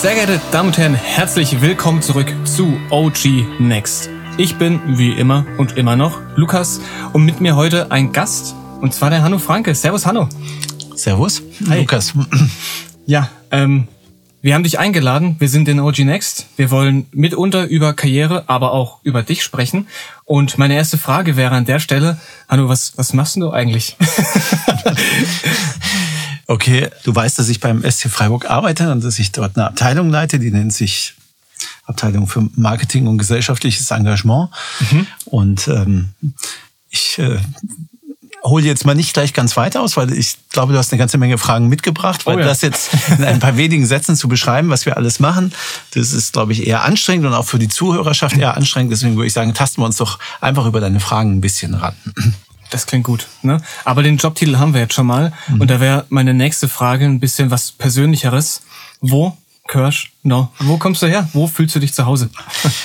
Sehr geehrte Damen und Herren, herzlich willkommen zurück zu OG Next. Ich bin, wie immer und immer noch, Lukas und mit mir heute ein Gast, und zwar der Hanno Franke. Servus, Hanno. Servus, Hi. Lukas. Ja, wir haben dich eingeladen, wir sind in OG Next. Wir wollen mitunter über Karriere, aber auch über dich sprechen. Und meine erste Frage wäre an der Stelle, Hanno, was machst denn du eigentlich? Okay, du weißt, dass ich beim SC Freiburg arbeite und dass ich dort eine Abteilung leite, die nennt sich Abteilung für Marketing und gesellschaftliches Engagement. Und ich hole jetzt mal nicht gleich ganz weit aus, weil ich glaube, du hast eine ganze Menge Fragen mitgebracht, weil das jetzt in ein paar wenigen Sätzen zu beschreiben, was wir alles machen, das ist, glaube ich, eher anstrengend und auch für die Zuhörerschaft eher anstrengend. Deswegen würde ich sagen, tasten wir uns doch einfach über deine Fragen ein bisschen ran. Das klingt gut, ne? Aber den Jobtitel haben wir jetzt schon mal. Und da wäre meine nächste Frage ein bisschen was Persönlicheres. Wo kommst du her? Wo fühlst du dich zu Hause?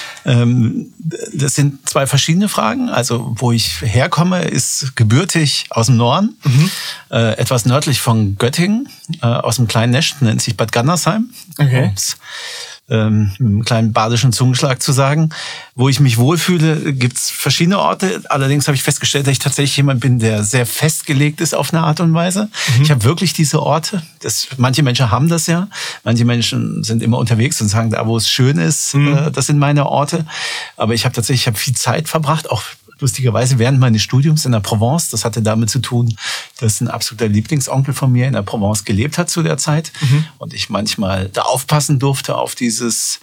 Das sind zwei verschiedene Fragen. Also, wo ich herkomme, ist gebürtig aus dem Norden, etwas nördlich von Göttingen, aus einem kleinen Nest, nennt sich Bad Gandersheim. Okay. Mit einem kleinen badischen Zungenschlag zu sagen. Wo ich mich wohlfühle, gibt's verschiedene Orte. Allerdings habe ich festgestellt, dass ich tatsächlich jemand bin, der sehr festgelegt ist auf eine Art und Weise. Ich habe wirklich diese Orte. Manche Menschen haben das ja. Manche Menschen sind immer unterwegs und sagen, da wo es schön ist, das sind meine Orte. Aber ich habe viel Zeit verbracht, auch lustigerweise während meines Studiums in der Provence. Das hatte damit zu tun, dass ein absoluter Lieblingsonkel von mir in der Provence gelebt hat zu der Zeit. Und ich manchmal da aufpassen durfte auf diesen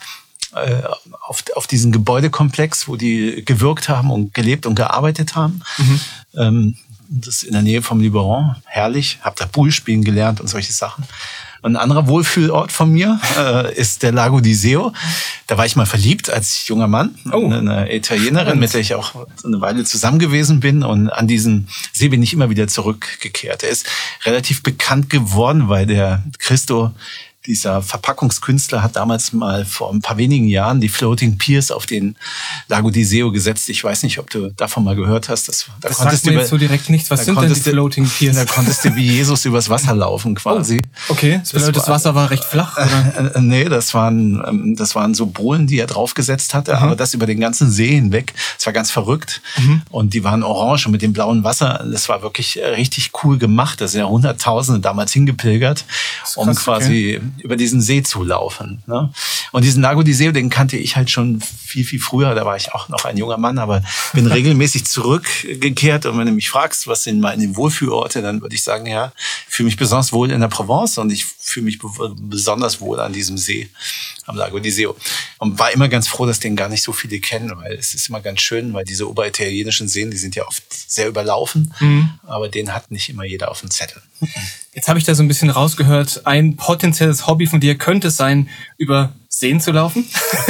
Gebäudekomplex, wo die gewirkt haben und gelebt und gearbeitet haben. Das ist in der Nähe vom Liberon. Herrlich. Hab da Pool spielen gelernt und solche Sachen. Und ein anderer Wohlfühlort von mir ist der Lago di Seo. Da war ich mal verliebt als junger Mann. Eine Italienerin, mit der ich auch so eine Weile zusammen gewesen bin. Und an diesen See bin ich immer wieder zurückgekehrt. Er ist relativ bekannt geworden, weil der Christo, dieser Verpackungskünstler, hat damals mal vor ein paar wenigen Jahren die Floating Piers auf den Lago di Seo gesetzt. Ich weiß nicht, ob du davon mal gehört hast. Das sagt mir jetzt so direkt nichts. Was sind denn die Floating Piers? Da konntest du wie Jesus übers Wasser laufen quasi. Okay, das Wasser war recht flach, oder? Nee, das waren so Bohlen, die er draufgesetzt hatte, aber das über den ganzen See hinweg. Es war ganz verrückt. Und die waren orange und mit dem blauen Wasser. Das war wirklich richtig cool gemacht. Da sind ja Hunderttausende damals hingepilgert, um quasi über diesen See zu laufen. Ne? Und diesen Lago di Seo, den kannte ich halt schon viel, viel früher. Da war ich auch noch ein junger Mann, aber bin regelmäßig zurückgekehrt. Und wenn du mich fragst, was sind meine Wohlfühlorte, dann würde ich sagen, ja, ich fühle mich besonders wohl in der Provence und ich fühle mich besonders wohl an diesem See, am Lago di Seo. Und war immer ganz froh, dass den gar nicht so viele kennen, weil es ist immer ganz schön, weil diese oberitalienischen Seen, die sind ja oft sehr überlaufen, aber den hat nicht immer jeder auf dem Zettel. Jetzt habe ich da so ein bisschen rausgehört, ein potenzielles Hobby von dir könnte es sein, über Seen zu laufen.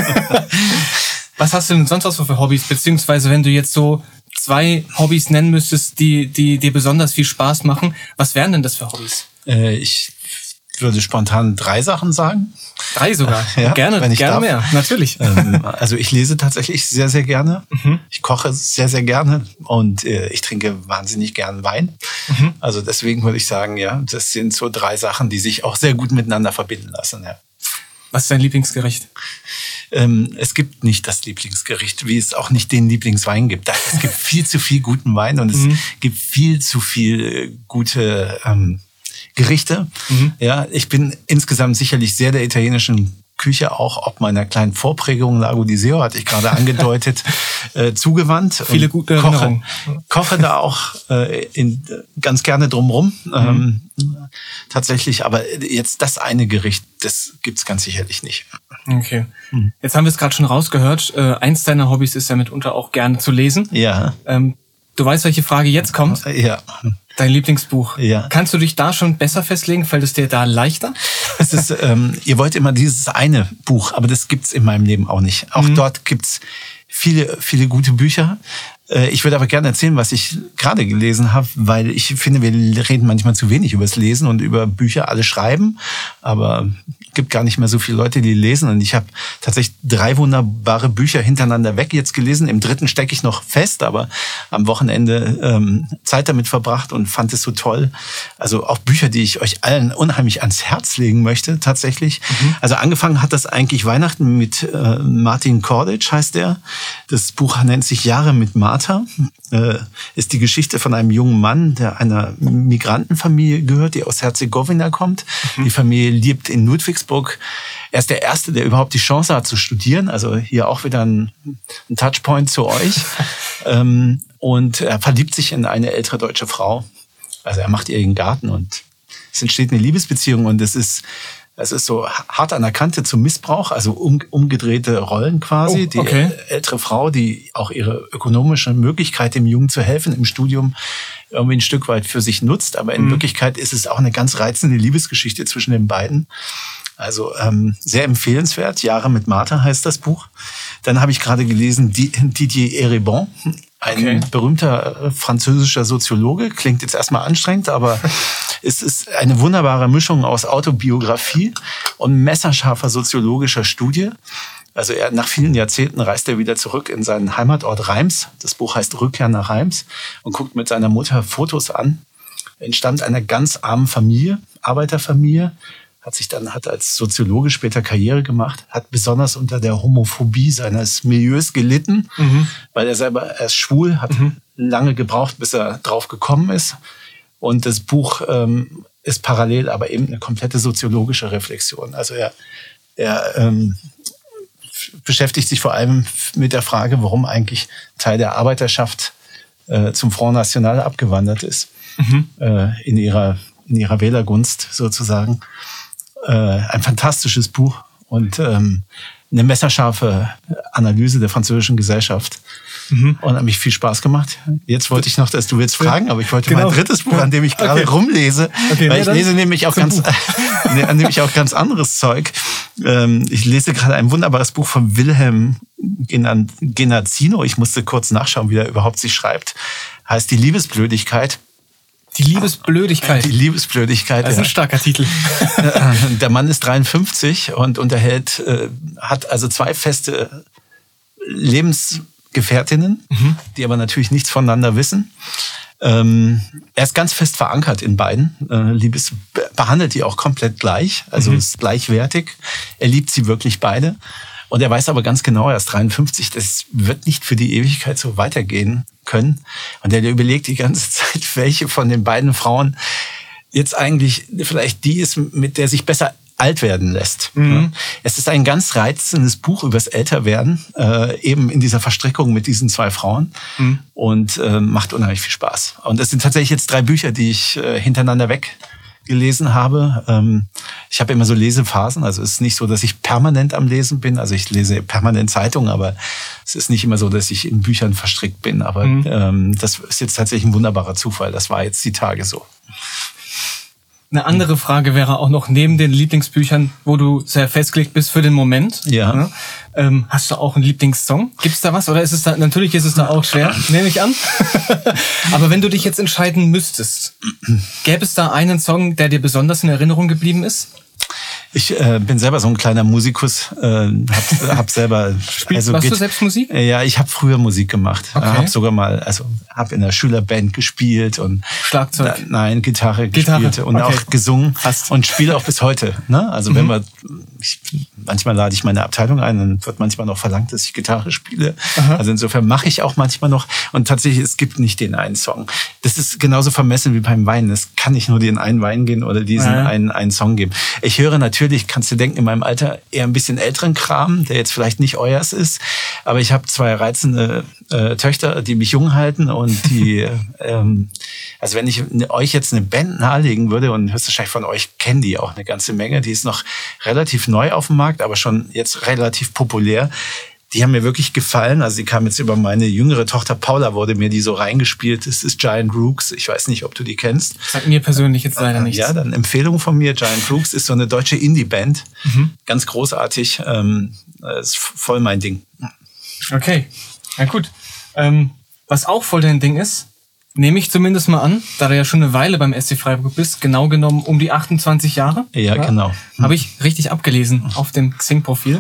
Was hast du denn sonst auch so für Hobbys? Beziehungsweise wenn du jetzt so 2 Hobbys nennen müsstest, die dir besonders viel Spaß machen, was wären denn das für Hobbys? Ich würde spontan 3 Sachen sagen. 3 sogar? Ja, gerne mehr, natürlich. Also ich lese tatsächlich sehr, sehr gerne. Ich koche sehr, sehr gerne und ich trinke wahnsinnig gern Wein. Also deswegen würde ich sagen, ja, das sind so 3 Sachen, die sich auch sehr gut miteinander verbinden lassen. Ja. Was ist dein Lieblingsgericht? Es gibt nicht das Lieblingsgericht, wie es auch nicht den Lieblingswein gibt. Es gibt viel zu viel guten Wein und es gibt viel zu viel gute Gerichte. Ja, ich bin insgesamt sicherlich sehr der italienischen Küche, auch ob meiner kleinen Vorprägung Lago di Seo, hatte ich gerade angedeutet, zugewandt. Viele gute Erinnerungen. Koche da auch ganz gerne drumrum. Tatsächlich, aber jetzt das eine Gericht, das gibt's ganz sicherlich nicht. Okay. Jetzt haben wir es gerade schon rausgehört. Eins deiner Hobbys ist ja mitunter auch gerne zu lesen. Ja. Du weißt, welche Frage jetzt kommt? Ja. Dein Lieblingsbuch. Ja. Kannst du dich da schon besser festlegen? Fällt es dir da leichter? Es ist, ihr wollt immer dieses eine Buch, aber das gibt's in meinem Leben auch nicht. Auch dort gibt's viele, viele gute Bücher. Ich würde aber gerne erzählen, was ich gerade gelesen habe, weil ich finde, wir reden manchmal zu wenig über das Lesen und über Bücher, alle schreiben, aber gibt gar nicht mehr so viele Leute, die lesen. Und ich habe tatsächlich 3 wunderbare Bücher hintereinander weg jetzt gelesen. Im 3. stecke ich noch fest, aber am Wochenende Zeit damit verbracht und fand es so toll. Also auch Bücher, die ich euch allen unheimlich ans Herz legen möchte, tatsächlich. Also angefangen hat das eigentlich Weihnachten mit Martin Korditsch, heißt der. Das Buch nennt sich Jahre mit Martha. Ist die Geschichte von einem jungen Mann, der einer Migrantenfamilie gehört, die aus Herzegowina kommt. Die Familie lebt in Ludwigsburg. Er ist der Erste, der überhaupt die Chance hat zu studieren. Also hier auch wieder ein Touchpoint zu euch. Und er verliebt sich in eine ältere deutsche Frau. Also er macht ihr den Garten und es entsteht eine Liebesbeziehung und es ist so hart an der Kante zum Missbrauch, also umgedrehte Rollen quasi. Oh, okay. Die ältere Frau, die auch ihre ökonomische Möglichkeit, dem Jungen zu helfen im Studium, irgendwie ein Stück weit für sich nutzt. Aber in Wirklichkeit ist es auch eine ganz reizende Liebesgeschichte zwischen den beiden. Also sehr empfehlenswert. Jahre mit Martha heißt das Buch. Dann habe ich gerade gelesen Didier Eribon, ein berühmter französischer Soziologe. Klingt jetzt erstmal anstrengend, aber es ist eine wunderbare Mischung aus Autobiografie und messerscharfer soziologischer Studie. Also nach vielen Jahrzehnten reist er wieder zurück in seinen Heimatort Reims. Das Buch heißt Rückkehr nach Reims und guckt mit seiner Mutter Fotos an. Er entstammt einer ganz armen Familie, Arbeiterfamilie, hat als Soziologe später Karriere gemacht, hat besonders unter der Homophobie seines Milieus gelitten, weil er selber erst schwul, hat lange gebraucht, bis er drauf gekommen ist. Und das Buch ist parallel aber eben eine komplette soziologische Reflexion. Also er beschäftigt sich vor allem mit der Frage, warum eigentlich Teil der Arbeiterschaft zum Front National abgewandert ist, in ihrer Wählergunst sozusagen. Ein fantastisches Buch und eine messerscharfe Analyse der französischen Gesellschaft. Und hat mich viel Spaß gemacht. Jetzt wollte ich noch, dass du willst fragen, aber ich wollte mein 3. Buch, an dem ich gerade rumlese, weil ich lese nämlich auch ganz anderes Zeug. Ich lese gerade ein wunderbares Buch von Wilhelm Genazzino. Ich musste kurz nachschauen, wie er überhaupt sich schreibt. Heißt Die Liebesblödigkeit. Die Liebesblödigkeit. Die Liebesblödigkeit. Das ist ein starker Titel. Der Mann ist 53 und hat also 2 feste Lebensgefährtinnen, die aber natürlich nichts voneinander wissen. Er ist ganz fest verankert in beiden. Behandelt die auch komplett gleich, also ist gleichwertig. Er liebt sie wirklich beide. Und er weiß aber ganz genau, er ist 53, das wird nicht für die Ewigkeit so weitergehen können. Und er überlegt die ganze Zeit, welche von den beiden Frauen jetzt eigentlich vielleicht die ist, mit der sich besser alt werden lässt. Es ist ein ganz reizendes Buch übers Älterwerden, eben in dieser Verstrickung mit diesen 2 Frauen und macht unheimlich viel Spaß. Und das sind tatsächlich jetzt 3 Bücher, die ich hintereinander weg gelesen habe. Ich habe immer so Lesephasen, also es ist nicht so, dass ich permanent am Lesen bin, also ich lese permanent Zeitungen, aber es ist nicht immer so, dass ich in Büchern verstrickt bin, aber das ist jetzt tatsächlich ein wunderbarer Zufall, das war jetzt die Tage so. Eine andere Frage wäre auch noch, neben den Lieblingsbüchern, wo du sehr festgelegt bist für den Moment, ja. Hast du auch einen Lieblingssong? Gibt's da was? Oder ist es da, natürlich ist es da auch schwer, nehme ich an. Aber wenn du dich jetzt entscheiden müsstest, gäbe es da einen Song, der dir besonders in Erinnerung geblieben ist? Ich bin selber so ein kleiner Musikus, hab selber... Machst du selbst Musik? Ja, ich habe früher Musik gemacht. Okay. Habe sogar mal, habe in der Schülerband gespielt und... Schlagzeug? Nein, Gitarre gespielt und okay. auch gesungen. Fast. Und spiele auch bis heute. Ne? Also manchmal lade ich meine Abteilung ein und wird manchmal noch verlangt, dass ich Gitarre spiele. Aha. Also insofern mache ich auch manchmal noch. Und tatsächlich, es gibt nicht den einen Song. Das ist genauso vermessen wie beim Weinen. Es kann nicht nur den einen Wein gehen oder diesen einen Song geben. Ich höre natürlich, kannst du denken, in meinem Alter eher ein bisschen älteren Kram, der jetzt vielleicht nicht euers ist. Aber ich habe 2 reizende Töchter, die mich jung halten und die, also wenn ich euch jetzt eine Band nahelegen würde und höchstwahrscheinlich von euch kennen die auch eine ganze Menge, die ist noch relativ neu auf dem Markt, aber schon jetzt relativ populär. Die haben mir wirklich gefallen. Also die kam jetzt über meine jüngere Tochter Paula, wurde mir die so reingespielt. Das ist Giant Rooks. Ich weiß nicht, ob du die kennst. Sagt mir persönlich jetzt leider nichts. Ja, dann Empfehlung von mir. Giant Rooks ist so eine deutsche Indie-Band. Ganz großartig. Ist voll mein Ding. Okay, na gut. Was auch voll dein Ding ist, Nehme ich zumindest mal an, da du ja schon eine Weile beim SC Freiburg bist, genau genommen um die 28 Jahre. Ja, genau. Habe ich richtig abgelesen auf dem Xing-Profil.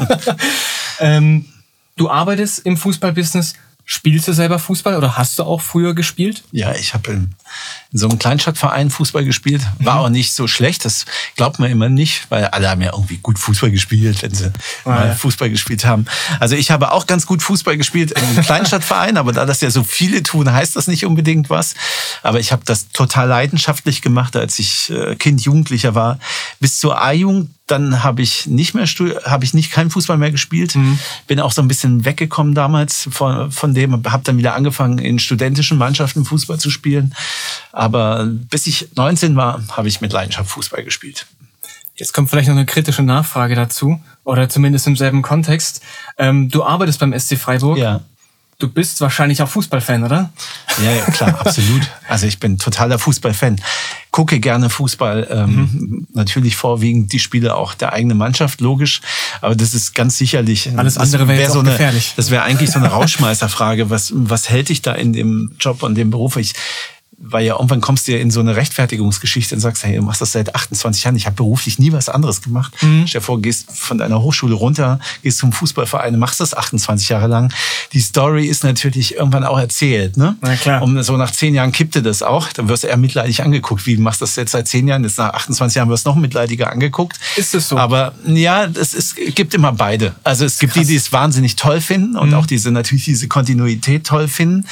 Du arbeitest im Fußballbusiness. Spielst du selber Fußball oder hast du auch früher gespielt? Ja, ich habe in so einem Kleinstadtverein Fußball gespielt. War auch nicht so schlecht, das glaubt man immer nicht, weil alle haben ja irgendwie gut Fußball gespielt, wenn sie mal Fußball gespielt haben. Also ich habe auch ganz gut Fußball gespielt in einem Kleinstadtverein, aber da das ja so viele tun, heißt das nicht unbedingt was. Aber ich habe das total leidenschaftlich gemacht, als ich Kind, Jugendlicher war. Bis zur A-Jugend, dann habe ich keinen Fußball mehr gespielt. Bin auch so ein bisschen weggekommen damals von dem, habe dann wieder angefangen, in studentischen Mannschaften Fußball zu spielen. Aber bis ich 19 war, habe ich mit Leidenschaft Fußball gespielt. Jetzt kommt vielleicht noch eine kritische Nachfrage dazu, oder zumindest im selben Kontext. Du arbeitest beim SC Freiburg. Ja. Du bist wahrscheinlich auch Fußballfan, oder? Ja, klar, absolut. Also ich bin totaler Fußballfan. Gucke gerne Fußball. Natürlich vorwiegend die Spiele auch der eigenen Mannschaft, logisch. Aber das ist ganz sicherlich... Alles andere wäre jetzt auch gefährlich. Das wäre eigentlich so eine Rausschmeißerfrage. Was hält dich da in dem Job und dem Beruf? Weil ja irgendwann kommst du ja in so eine Rechtfertigungsgeschichte und sagst, hey, du machst das seit 28 Jahren, ich habe beruflich nie was anderes gemacht. Stell dir vor, gehst von deiner Hochschule runter, gehst zum Fußballverein, machst das 28 Jahre lang. Die Story ist natürlich irgendwann auch erzählt, ne? Na klar. Und so nach 10 Jahren kippte das auch, dann wirst du eher mitleidig angeguckt. Wie machst du das jetzt seit 10 Jahren? Jetzt nach 28 Jahren wirst du noch mitleidiger angeguckt. Ist es so? Aber ja, es gibt immer beide. Also es gibt die es wahnsinnig toll finden und auch diese Kontinuität toll finden.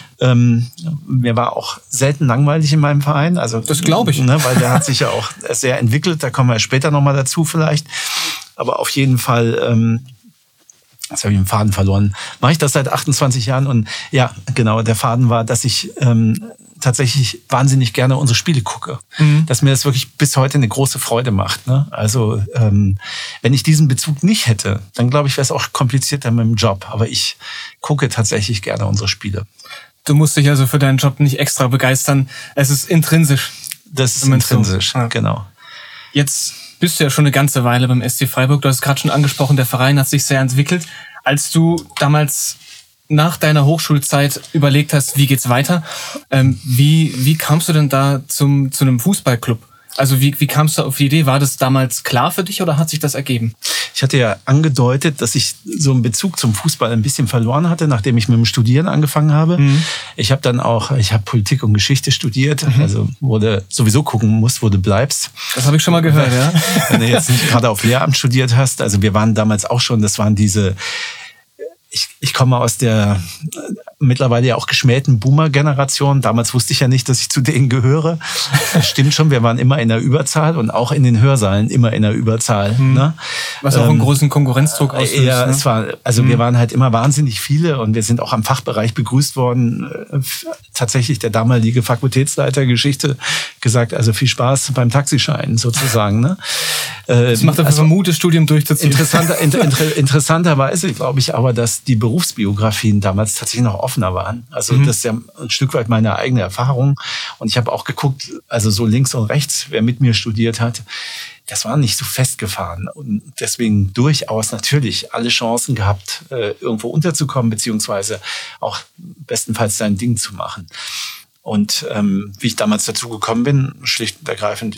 Mir war auch selten langweilig in meinem Verein. Also, das glaube ich. Ne, weil der hat sich ja auch sehr entwickelt. Da kommen wir später nochmal dazu vielleicht. Aber auf jeden Fall, jetzt habe ich den Faden verloren, mache ich das seit 28 Jahren. Und ja, genau, der Faden war, dass ich tatsächlich wahnsinnig gerne unsere Spiele gucke. Dass mir das wirklich bis heute eine große Freude macht. Ne? Also wenn ich diesen Bezug nicht hätte, dann glaube ich, wäre es auch komplizierter mit dem Job. Aber ich gucke tatsächlich gerne unsere Spiele. Du musst dich also für deinen Job nicht extra begeistern. Es ist intrinsisch. Das ist intrinsisch, so. Ja. Genau. Jetzt bist du ja schon eine ganze Weile beim SC Freiburg. Du hast es gerade schon angesprochen, der Verein hat sich sehr entwickelt. Als du damals nach deiner Hochschulzeit überlegt hast, wie geht's weiter, wie kamst du denn da zu einem Fußballclub? Also wie kamst du auf die Idee? War das damals klar für dich oder hat sich das ergeben? Ich hatte ja angedeutet, dass ich so einen Bezug zum Fußball ein bisschen verloren hatte, nachdem ich mit dem Studieren angefangen habe. Ich habe Politik und Geschichte studiert, also sowieso gucken musst, wo du bleibst. Das habe ich schon mal gehört, ja. Wenn du jetzt nicht gerade auf Lehramt studiert hast, also wir waren damals auch schon, das waren diese... Ich komme aus der mittlerweile ja auch geschmähten Boomer-Generation. Damals wusste ich ja nicht, dass ich zu denen gehöre. Das stimmt schon, wir waren immer in der Überzahl und auch in den Hörsaalen immer in der Überzahl. Ne? Was auch einen großen Konkurrenzdruck auslöst. Ja, ne? es war, also wir waren halt immer wahnsinnig viele und wir sind auch am Fachbereich begrüßt worden. Tatsächlich der damalige Fakultätsleiter Geschichte gesagt, also viel Spaß beim Taxischein sozusagen. Ne? Das macht dafür ein Mut, das Studium durchzuziehen. Interessanterweise glaube ich aber, dass die Berufsbiografien damals tatsächlich noch offener waren. Also das ist ja ein Stück weit meine eigene Erfahrung. Und ich habe auch geguckt, also so links und rechts, wer mit mir studiert hat, das war nicht so festgefahren. Und deswegen durchaus natürlich alle Chancen gehabt, irgendwo unterzukommen, beziehungsweise auch bestenfalls sein Ding zu machen. Und wie ich damals dazu gekommen bin, schlicht und ergreifend,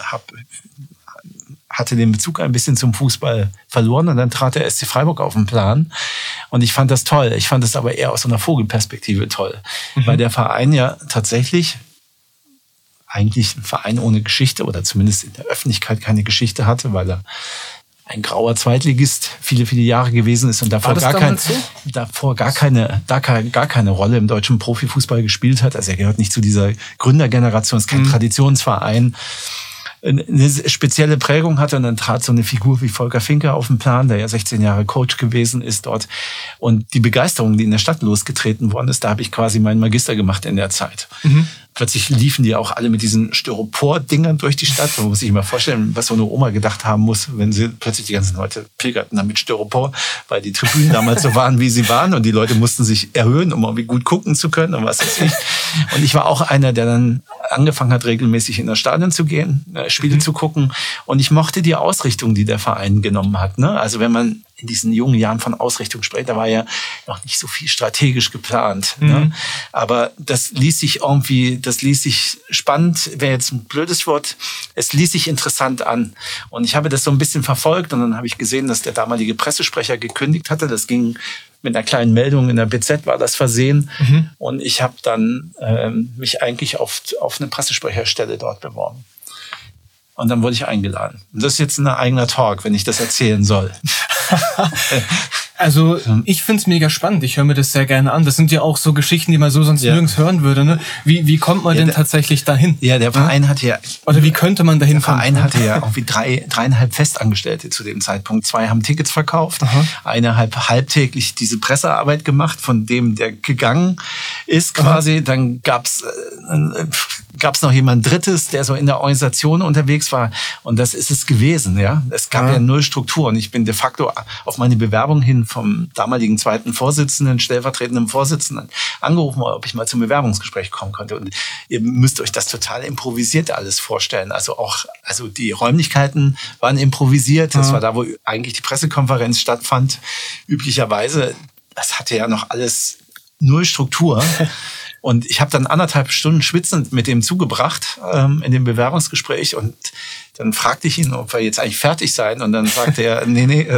hatte den Bezug ein bisschen zum Fußball verloren und dann trat der SC Freiburg auf den Plan und ich fand das toll. Ich fand es aber eher aus so einer Vogelperspektive toll, weil der Verein ja tatsächlich eigentlich ein Verein ohne Geschichte oder zumindest in der Öffentlichkeit keine Geschichte hatte, weil er ein grauer Zweitligist viele, viele Jahre gewesen ist und davor gar keine Rolle im deutschen Profifußball gespielt hat. Also er gehört nicht zu dieser Gründergeneration, ist kein Traditionsverein. Eine spezielle Prägung hatte und dann trat so eine Figur wie Volker Finke auf den Plan, der ja 16 Jahre Coach gewesen ist dort. Und die Begeisterung, die in der Stadt losgetreten worden ist, da habe ich quasi meinen Magister gemacht in der Zeit. Plötzlich liefen die auch alle mit diesen Styropor-Dingern durch die Stadt. Man muss sich mal vorstellen, was so eine Oma gedacht haben muss, wenn sie plötzlich die ganzen Leute pilgerten dann mit Styropor, weil die Tribünen damals so waren, wie sie waren und die Leute mussten sich erhöhen, um irgendwie gut gucken zu können und was weiß ich. Und ich war auch einer, der dann angefangen hat, regelmäßig in das Stadion zu gehen, Spiele zu gucken. Und ich mochte die Ausrichtung, die der Verein genommen hat. Ne? Also wenn man in diesen jungen Jahren von Ausrichtung spreche, da war ja noch nicht so viel strategisch geplant. Ne? Aber das ließ sich spannend, wäre jetzt ein blödes Wort, es ließ sich interessant an. Und ich habe das so ein bisschen verfolgt und dann habe ich gesehen, dass der damalige Pressesprecher gekündigt hatte. Das ging mit einer kleinen Meldung in der BZ, war das versehen. Und ich habe dann mich eigentlich auf eine Pressesprecherstelle dort beworben. Und dann wurde ich eingeladen. Und das ist jetzt ein eigener Talk, wenn ich das erzählen soll. Also ich find's mega spannend. Ich höre mir das sehr gerne an. Das sind ja auch so Geschichten, die man so sonst nirgends hören würde. Ne? Wie kommt man denn tatsächlich dahin? Ja, der Verein hatte ja... Oder wie könnte man dahin kommen? Der Verein hatte ja irgendwie 3,5 Festangestellte zu dem Zeitpunkt. 2 haben Tickets verkauft. Eine halbtäglich diese Pressearbeit gemacht, von dem der gegangen ist quasi. Dann gab's noch jemand Drittes, der so in der Organisation unterwegs war. Und das ist es gewesen. Ja, es gab ja null Struktur. Und ich bin de facto auf meine Bewerbung hin vom damaligen zweiten Vorsitzenden, stellvertretenden Vorsitzenden angerufen, ob ich mal zum Bewerbungsgespräch kommen konnte. Und ihr müsst euch das total improvisiert alles vorstellen. Also die Räumlichkeiten waren improvisiert. Das war da, wo eigentlich die Pressekonferenz stattfand. Üblicherweise, das hatte ja noch alles null Struktur. Und ich habe dann 1,5 Stunden schwitzend mit dem zugebracht in dem Bewerbungsgespräch. Und dann fragte ich ihn, ob wir jetzt eigentlich fertig seien. Und dann sagte er, nee,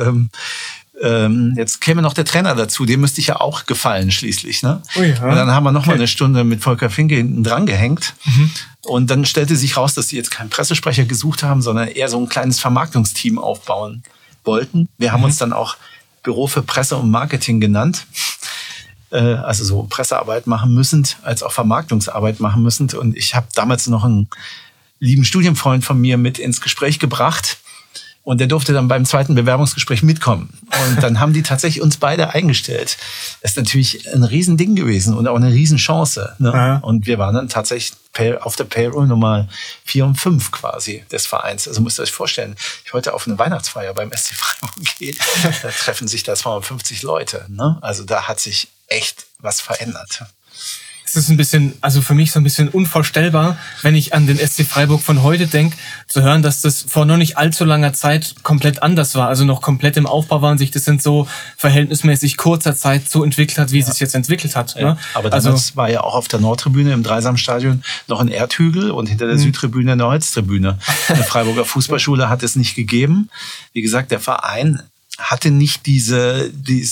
jetzt käme noch der Trainer dazu, dem müsste ich ja auch gefallen schließlich. Ne? Und dann haben wir noch mal eine Stunde mit Volker Finke hinten dran gehängt. Und dann stellte sich raus, dass die jetzt keinen Pressesprecher gesucht haben, sondern eher so ein kleines Vermarktungsteam aufbauen wollten. Wir haben uns dann auch Büro für Presse und Marketing genannt. Also so Pressearbeit machen müssen, als auch Vermarktungsarbeit machen müssen. Und ich habe damals noch einen lieben Studienfreund von mir mit ins Gespräch gebracht. Und der durfte dann beim zweiten Bewerbungsgespräch mitkommen. Und dann haben die tatsächlich uns beide eingestellt. Das ist natürlich ein Riesending gewesen und auch eine Riesenchance. Ne? Und wir waren dann tatsächlich auf der Payroll Nummer 4 und 5 quasi des Vereins. Also müsst ihr euch vorstellen, ich heute auf eine Weihnachtsfeier beim SC Freiburg gehe, da treffen sich da 250 Leute. Ne? Also da hat sich echt was verändert. Es ist ein bisschen, also für mich so ein bisschen unvorstellbar, wenn ich an den SC Freiburg von heute denke, zu hören, dass das vor noch nicht allzu langer Zeit komplett anders war, also noch komplett im Aufbau war und sich das in so verhältnismäßig kurzer Zeit so entwickelt hat, wie es sich jetzt entwickelt hat. Ja. Ne? Aber damals war ja auch auf der Nordtribüne im Dreisamstadion noch ein Erdhügel und hinter der Südtribüne eine Holztribüne. Eine Freiburger Fußballschule hat es nicht gegeben. Wie gesagt, der Verein hatte nicht diese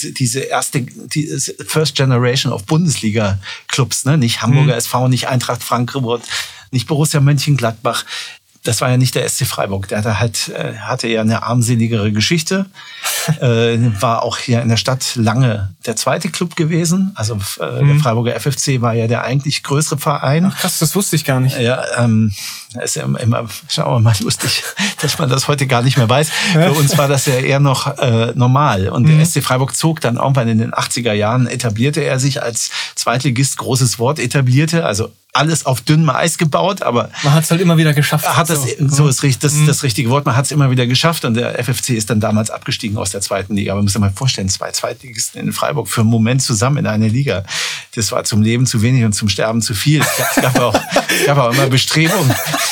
First Generation of Bundesliga-Clubs, ne? Nicht Hamburger SV, nicht Eintracht Frankfurt, nicht Borussia Mönchengladbach. Das war ja nicht der SC Freiburg. Der hatte ja eine armseligere Geschichte. War auch hier in der Stadt lange der zweite Club gewesen. Also der Freiburger FFC war ja der eigentlich größere Verein. Ach krass, das wusste ich gar nicht. Ja, ist ja immer, schauen wir mal, lustig, dass man das heute gar nicht mehr weiß. Für uns war das ja eher noch normal. Und der SC Freiburg zog dann irgendwann in den 80er Jahren, etablierte er sich als Zweitligist, großes Wort, etablierte, also alles auf dünnem Eis gebaut, aber man hat es halt immer wieder geschafft. So ist das richtige Wort. Man hat es immer wieder geschafft und der FFC ist dann damals abgestiegen aus der zweiten Liga. Aber man muss sich mal vorstellen, 2 Zweitligisten in Freiburg für einen Moment zusammen in einer Liga. Das war zum Leben zu wenig und zum Sterben zu viel. Es gab auch immer Bestrebungen.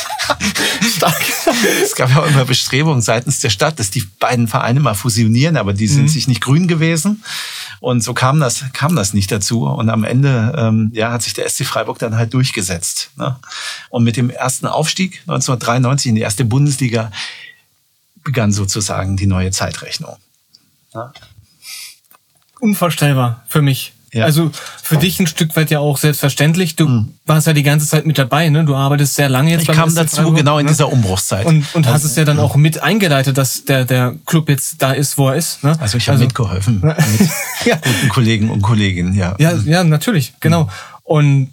Es gab ja auch immer Bestrebungen seitens der Stadt, dass die beiden Vereine mal fusionieren, aber die sind sich nicht grün gewesen. Und so kam das nicht dazu. Und am Ende hat sich der SC Freiburg dann halt durchgesetzt. Ne? Und mit dem ersten Aufstieg 1993 in die erste Bundesliga begann sozusagen die neue Zeitrechnung. Ne? Unvorstellbar für mich. Ja. Also für dich ein Stück weit ja auch selbstverständlich. Du warst ja die ganze Zeit mit dabei, ne? Du arbeitest sehr lange jetzt. Ich kam dazu Freiburg, genau in dieser Umbruchszeit. Und hast es ja dann auch mit eingeleitet, dass der Club jetzt da ist, wo er ist. Ne? Also ich habe mitgeholfen mit guten Kollegen und Kolleginnen. Ja, ja, natürlich, genau. Und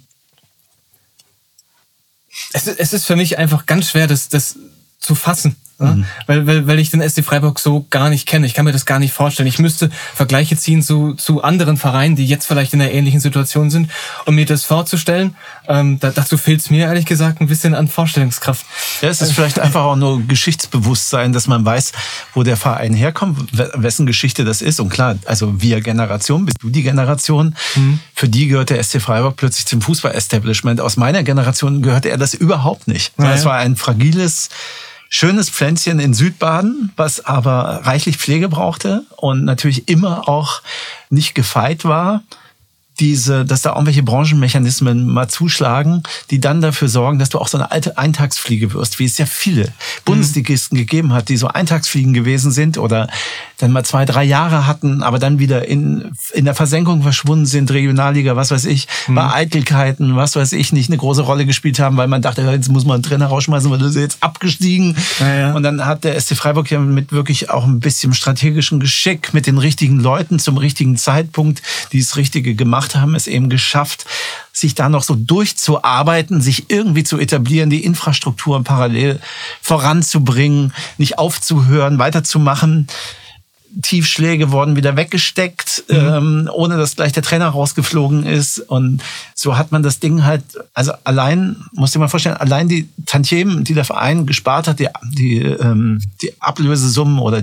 es ist für mich einfach ganz schwer, das zu fassen. Ja? Weil ich den SC Freiburg so gar nicht kenne. Ich kann mir das gar nicht vorstellen. Ich müsste Vergleiche ziehen zu anderen Vereinen, die jetzt vielleicht in einer ähnlichen Situation sind, um mir das vorzustellen. Dazu fehlt es mir ehrlich gesagt ein bisschen an Vorstellungskraft. Ja, es ist vielleicht einfach auch nur Geschichtsbewusstsein, dass man weiß, wo der Verein herkommt, wessen Geschichte das ist. Und klar, also wir Generation, bist du die Generation, für die gehört der SC Freiburg plötzlich zum Fußball-Establishment. Aus meiner Generation gehörte er das überhaupt nicht. Es war ein fragiles schönes Pflänzchen in Südbaden, was aber reichlich Pflege brauchte und natürlich immer auch nicht gefeit war, dass da irgendwelche Branchenmechanismen mal zuschlagen, die dann dafür sorgen, dass du auch so eine alte Eintagsfliege wirst, wie es ja viele Bundesligisten gegeben hat, die so Eintagsfliegen gewesen sind oder dann mal 2-3 Jahre hatten, aber dann wieder in der Versenkung verschwunden sind, Regionalliga, was weiß ich, bei Eitelkeiten, was weiß ich, nicht eine große Rolle gespielt haben, weil man dachte, jetzt muss man einen Trainer rausschmeißen, weil du bist jetzt abgestiegen. Ja. Und dann hat der SC Freiburg ja mit wirklich auch ein bisschen strategischem Geschick, mit den richtigen Leuten zum richtigen Zeitpunkt, die das Richtige gemacht haben, es eben geschafft, sich da noch so durchzuarbeiten, sich irgendwie zu etablieren, die Infrastruktur parallel voranzubringen, nicht aufzuhören, weiterzumachen. Tiefschläge wurden wieder weggesteckt, ohne dass gleich der Trainer rausgeflogen ist. Und so hat man das Ding halt, also allein, musst du dir mal vorstellen, allein die Tantiemen, die der Verein gespart hat, die Ablösesummen oder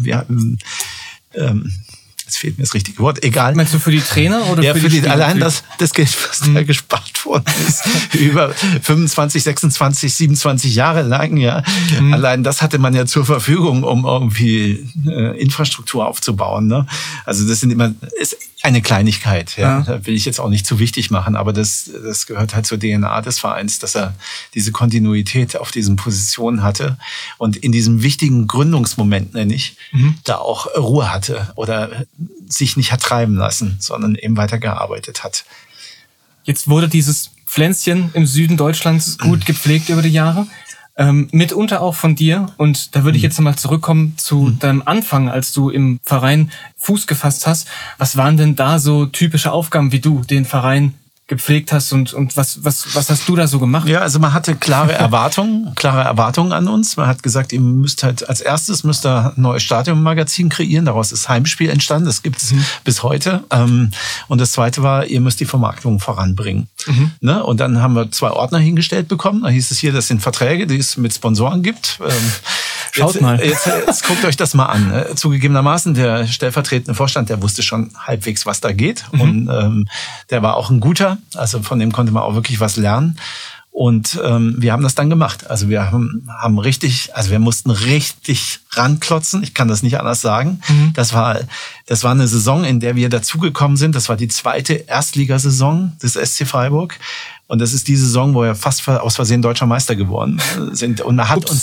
jetzt fehlt mir das richtige Wort, egal. Meinst du für die Trainer oder für die allein das Geld, was da gespart worden ist, über 25, 26, 27 Jahre lang, ja. Allein das hatte man ja zur Verfügung, um irgendwie Infrastruktur aufzubauen, ne? Also das ist eine Kleinigkeit, ja. Da will ich jetzt auch nicht zu wichtig machen, aber das gehört halt zur DNA des Vereins, dass er diese Kontinuität auf diesen Positionen hatte und in diesem wichtigen Gründungsmoment, nenne ich, da auch Ruhe hatte oder sich nicht hat treiben lassen, sondern eben weitergearbeitet hat. Jetzt wurde dieses Pflänzchen im Süden Deutschlands gut gepflegt über die Jahre. Mitunter auch von dir. Und da würde ich jetzt nochmal zurückkommen zu deinem Anfang, als du im Verein Fuß gefasst hast. Was waren denn da so typische Aufgaben, wie du den Verein gepflegt hast und was hast du da so gemacht? Ja, also man hatte klare Erwartungen an uns. Man hat gesagt, ihr müsst halt als erstes ein neues Stadionmagazin kreieren. Daraus ist Heimspiel entstanden. Das gibt es bis heute. Und das zweite war, ihr müsst die Vermarktung voranbringen. Ne? Und dann haben wir 2 Ordner hingestellt bekommen. Da hieß es hier, das sind Verträge, die es mit Sponsoren gibt. Schaut mal. Jetzt guckt euch das mal an. Zugegebenermaßen, der stellvertretende Vorstand, der wusste schon halbwegs, was da geht. Und der war auch ein guter. Also von dem konnte man auch wirklich was lernen. Und wir haben das dann gemacht. Also wir haben richtig, also wir mussten richtig ranklotzen. Ich kann das nicht anders sagen. Das war eine Saison, in der wir dazugekommen sind. Das war die 2. Erstligasaison des SC Freiburg. Und das ist die Saison, wo wir fast aus Versehen deutscher Meister geworden sind. Und man hat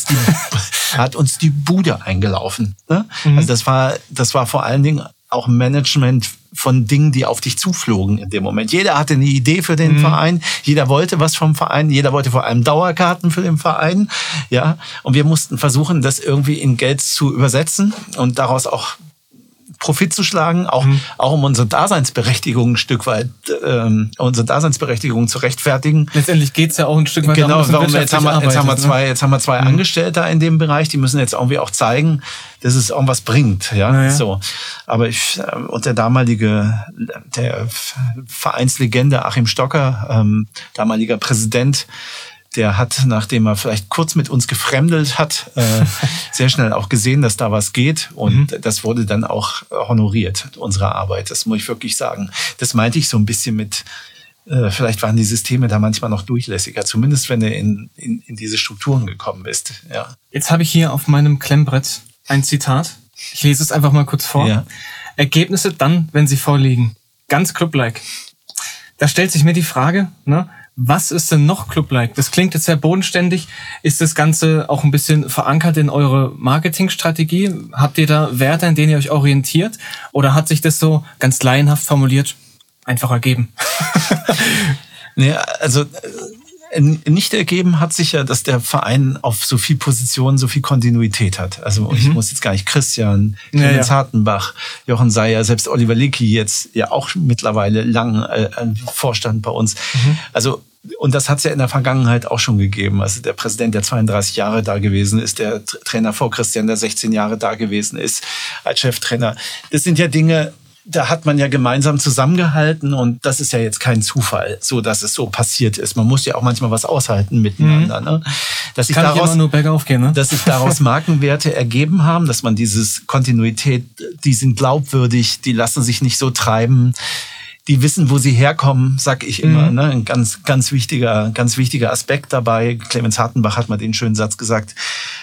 uns die Bude eingelaufen. Ne? Also das war vor allen Dingen auch Management von Dingen, die auf dich zuflogen in dem Moment. Jeder hatte eine Idee für den Verein, jeder wollte was vom Verein, jeder wollte vor allem Dauerkarten für den Verein, ja. Und wir mussten versuchen, das irgendwie in Geld zu übersetzen und daraus auch Profit zu schlagen, auch um unsere Daseinsberechtigung ein Stück weit, zu rechtfertigen. Letztendlich geht's ja auch ein Stück weit darum, jetzt haben wir zwei Angestellte in dem Bereich, die müssen jetzt irgendwie auch zeigen, dass es irgendwas bringt, ja. So. Aber der Vereinslegende Achim Stocker, damaliger Präsident, der hat, nachdem er vielleicht kurz mit uns gefremdelt hat, sehr schnell auch gesehen, dass da was geht. Und das wurde dann auch honoriert, unsere Arbeit. Das muss ich wirklich sagen. Das meinte ich so ein bisschen mit, vielleicht waren die Systeme da manchmal noch durchlässiger. Zumindest, wenn du in diese Strukturen gekommen bist. Ja. Jetzt habe ich hier auf meinem Klemmbrett ein Zitat. Ich lese es einfach mal kurz vor. Ja. Ergebnisse dann, wenn sie vorliegen. Ganz club-like. Da stellt sich mir die Frage, ne? Was ist denn noch club-like? Das klingt jetzt sehr bodenständig. Ist das Ganze auch ein bisschen verankert in eure Marketingstrategie? Habt ihr da Werte, an denen ihr euch orientiert? Oder hat sich das so ganz laienhaft formuliert einfach ergeben? Nee, also nicht ergeben hat sich ja, dass der Verein auf so viel Positionen, so viel Kontinuität hat. Also ich muss jetzt gar nicht Christian, Clemens Hartenbach, Jochen Seyer, selbst Oliver Licki jetzt ja auch mittlerweile lang Vorstand bei uns. Also und das hat es ja in der Vergangenheit auch schon gegeben. Also der Präsident, der 32 Jahre da gewesen ist, der Trainer vor Christian, der 16 Jahre da gewesen ist als Cheftrainer. Das sind ja Dinge, da hat man ja gemeinsam zusammengehalten und das ist ja jetzt kein Zufall, so dass es so passiert ist. Man muss ja auch manchmal was aushalten miteinander. Ne? Dass sich immer nur bergauf gehen, ne? Dass sich daraus Markenwerte ergeben haben, dass man dieses Kontinuität, die sind glaubwürdig, die lassen sich nicht so treiben. Die wissen, wo sie herkommen, sag ich immer. Ne? Ein ganz wichtiger Aspekt dabei. Clemens Hartenbach hat mal den schönen Satz gesagt,